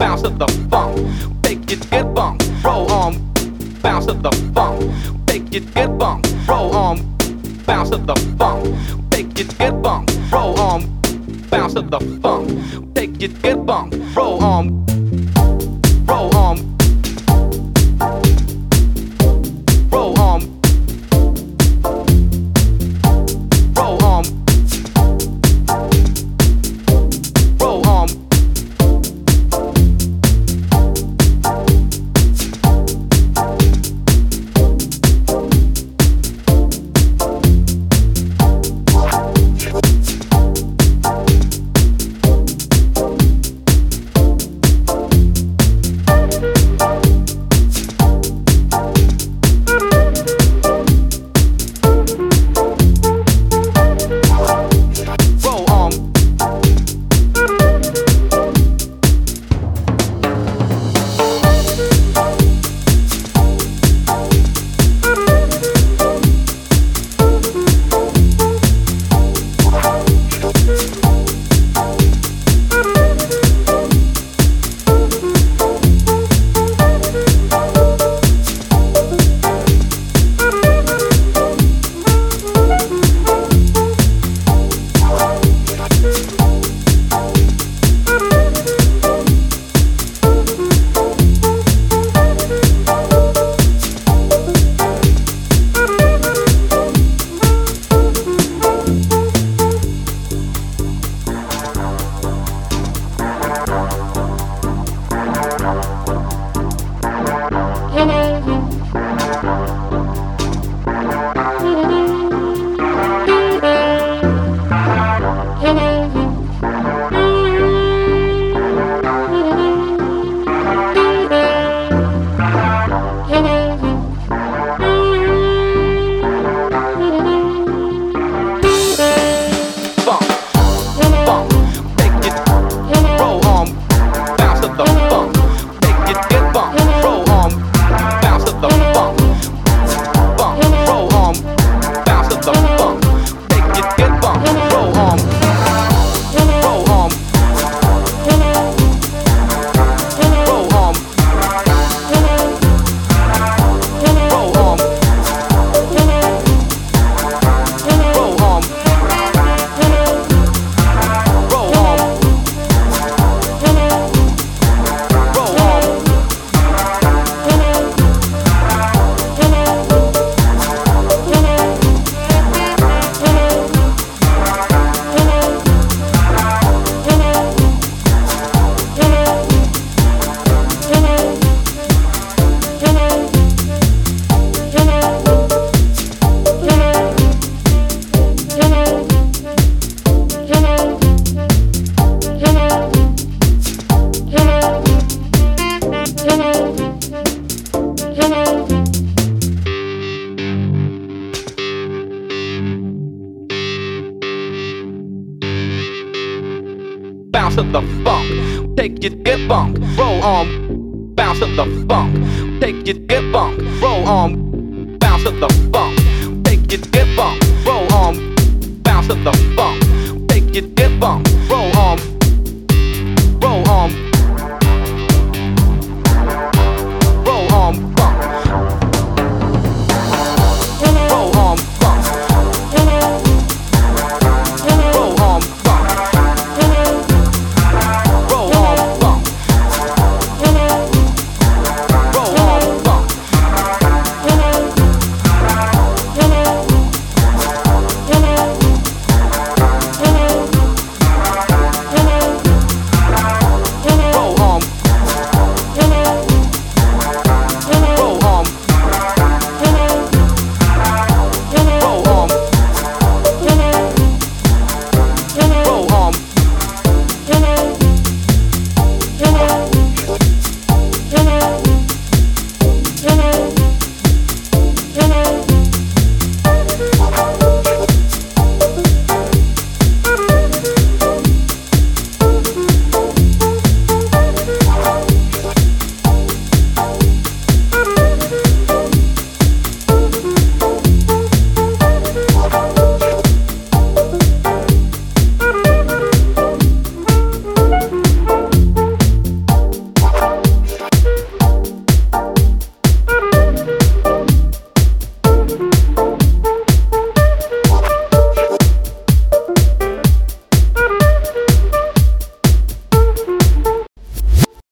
bounce to the funk. Take it, get bunk, roll on, bounce to the funk. Take it, get bunk, roll on, bounce to the funk. Take it, get bunk, roll on, bounce to the funk. Take it, get bunk, roll on, roll on, roll on, roll on, roll on. Bounce to the funk, take it, get bunk, roll on. Bounce to the funk, take it, get bunk, roll on. Bounce to the funk, take it, get bunk, roll on. Bounce to the funk, take it, get bunk, roll on, roll on.